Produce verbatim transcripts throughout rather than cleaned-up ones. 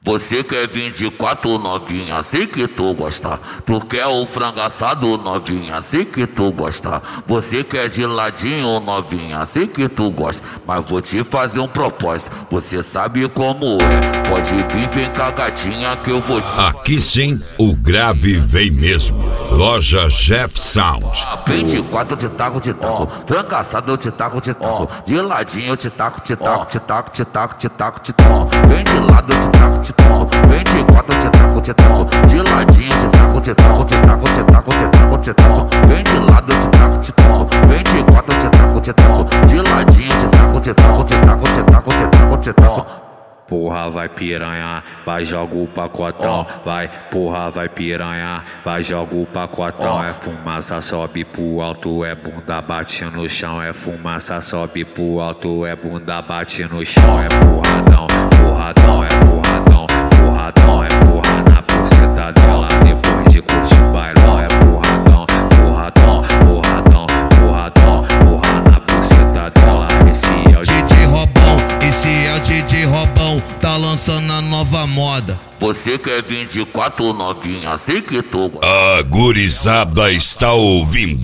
Você quer vinte e quatro novinha, sei que tu gosta. Tu quer o frango assado novinha, sei que tu gosta. Você quer de ladinho novinha, sei que tu gosta. Mas vou te fazer um propósito, você sabe como é. Pode vir, vem com a gatinha que eu vou te... Aqui sim, o grave vem mesmo. Loja Jeff Sound. vinte e quatro de taco, de taco. Frango assado eu te taco, te taco. De ladinho eu te taco, te taco, te taco, te taco, te taco, te taco. Vem de lado eu te taco, te taco. vinte e quatro eu te taco, te taco. De ladinho eu te taco, te taco, te taco, te taco, te taco, te taco. Vem de lado eu te taco, te taco. vinte e quatro eu te taco, te taco. De ladinho eu te taco, te taco, te taco, te taco, te taco, te taco. Porra, vai piranha, vai joga o pacotão, oh. Vai, porra, vai piranha, vai joga o pacotão. Oh. É fumaça, sobe pro alto, é bunda bate no chão. É fumaça, sobe pro alto, é bunda bate no chão. É porradão, porradão, é porradão, porradão, é porra na buceta dela depois de curtir o bailão. É porradão, porradão, porradão, porradão, porra na buceta dela. Esse é o D J Robão, esse é o D J Robão. Tá lançando a nova moda. Você quer vinte e quatro novinha, sei que tu... A gurizada está ouvindo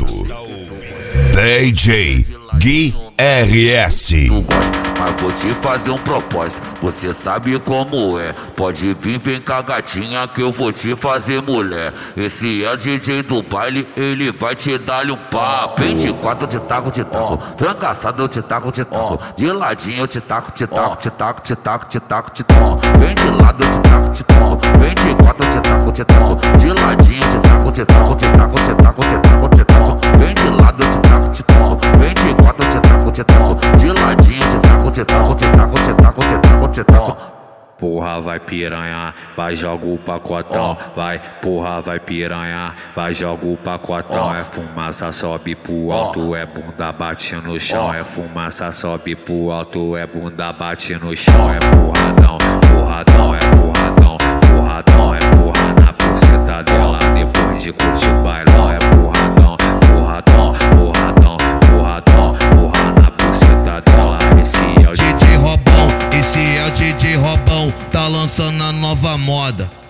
D J Gui R S. Mas vou te fazer um propósito, você sabe como é. Pode vir, vem com a gatinha que eu vou te fazer mulher. Esse é o D J do baile, ele vai te dar-lhe um papo. vinte e quatro de taco, de taco. Frango assado eu te taco, te taco. De ladinho eu te taco, te taco, te taco, te taco, te taco, te taco. Vem de lado eu te taco, te taco. vinte e quatro eu te taco, te taco. De ladinho eu te taco, te taco, te taco, te taco, te taco, te taco. Vem de lado eu te taco, te taco. vinte e quatro eu te taco, te taco. De ladinho eu te taco, te taco, te taco, te taco, te taco, te taco. Porra, vai piranha, vai joga o pacotão. Oh. Vai, porra, vai piranha, vai joga o pacotão. Oh. É fumaça, sobe pro alto, oh. É bunda bate no chão. Oh. É fumaça, sobe pro alto, é bunda bate no chão. É porradão, porradão, é porradão, porradão, é porra na buceta dela depois de curtir o bailão. É porradão, porradão, porradão, porradão, porra na buceta dela. Esse é o D J Robão, esse é o D J Robão. Tá lançando a nova moda.